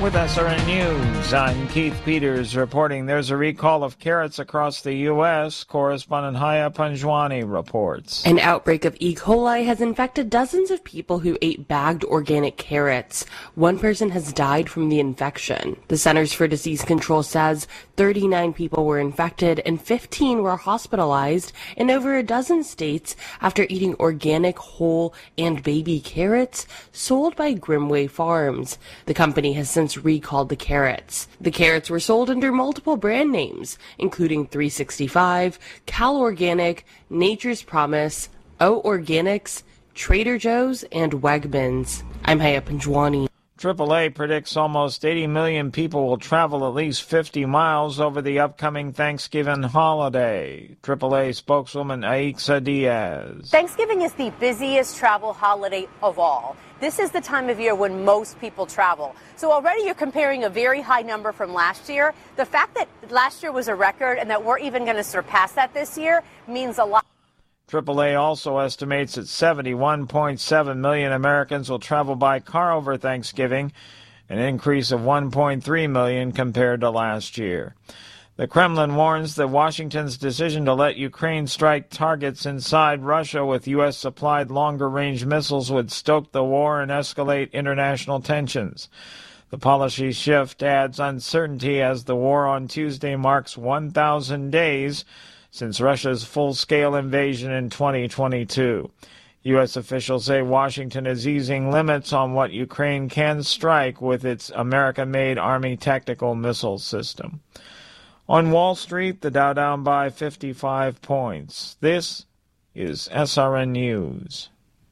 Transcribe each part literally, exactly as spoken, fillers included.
With S R N News, I'm Keith Peters reporting there's a recall of carrots across the U S Correspondent Haya Panjwani reports. An outbreak of E. coli has infected dozens of people who ate bagged organic carrots. One person has died from the infection. The Centers for Disease Control says thirty-nine people were infected and fifteen were hospitalized in over a dozen states after eating organic whole and baby carrots sold by Grimway Farms. The company has since recalled the carrots. The carrots were sold under multiple brand names, including three sixty-five, Cal Organic, Nature's Promise, O Organics, Trader Joe's, and Wegmans. I'm Haya Panjwani. triple A predicts almost eighty million people will travel at least fifty miles over the upcoming Thanksgiving holiday. triple A spokeswoman Aixa Diaz. Thanksgiving is the busiest travel holiday of all. This is the time of year when most people travel. So already you're comparing a very high number from last year. The fact that last year was a record and that we're even going to surpass that this year means a lot. triple A also estimates that seventy-one point seven million Americans will travel by car over Thanksgiving, an increase of one point three million compared to last year. The Kremlin warns that Washington's decision to let Ukraine strike targets inside Russia with U S-supplied longer-range missiles would stoke the war and escalate international tensions. The policy shift adds uncertainty as the war on Tuesday marks one thousand days since Russia's full-scale invasion in twenty twenty-two. U S officials say Washington is easing limits on what Ukraine can strike with its American-made Army tactical missile system. On Wall Street, the Dow down by fifty-five points. This is S R N News.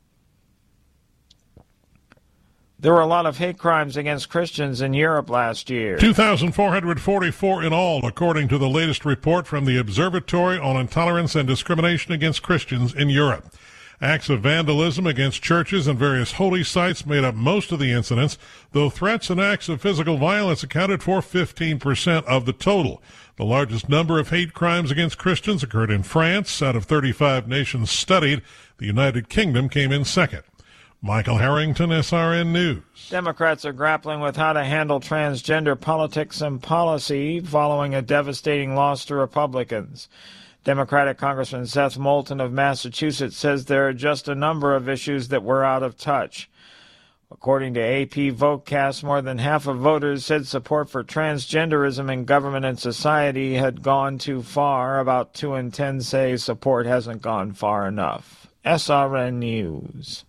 There were a lot of hate crimes against Christians in Europe last year. two thousand four hundred forty-four in all, according to the latest report from the Observatory on Intolerance and Discrimination Against Christians in Europe. Acts of vandalism against churches and various holy sites made up most of the incidents, though threats and acts of physical violence accounted for fifteen percent of the total. The largest number of hate crimes against Christians occurred in France. Out of thirty-five nations studied, the United Kingdom came in second. Michael Harrington, S R N News. Democrats are grappling with how to handle transgender politics and policy following a devastating loss to Republicans. Democratic Congressman Seth Moulton of Massachusetts says there are just a number of issues that were out of touch. According to A P Votecast, more than half of voters said support for transgenderism in government and society had gone too far. About two in ten say support hasn't gone far enough. S R N News.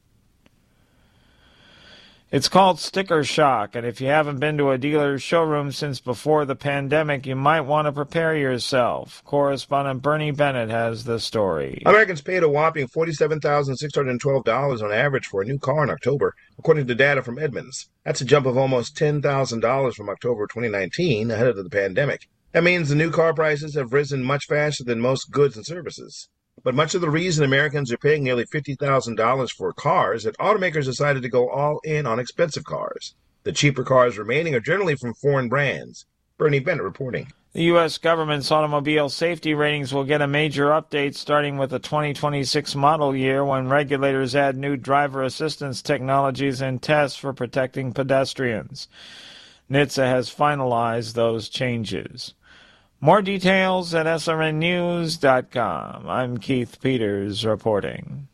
It's called sticker shock, and if you haven't been to a dealer's showroom since before the pandemic, you might want to prepare yourself. Correspondent Bernie Bennett has the story. Americans paid a whopping forty-seven thousand six hundred twelve dollars on average for a new car in October, according to data from Edmunds. That's a jump of almost ten thousand dollars from October twenty nineteen, ahead of the pandemic. That means the new car prices have risen much faster than most goods and services. But much of the reason Americans are paying nearly fifty thousand dollars for cars is that automakers decided to go all in on expensive cars. The cheaper cars remaining are generally from foreign brands. Bernie Bennett reporting. The U S government's automobile safety ratings will get a major update starting with the twenty twenty-six model year when regulators add new driver assistance technologies and tests for protecting pedestrians. N H T S A has finalized those changes. More details at S R N news dot com. I'm Keith Peters reporting.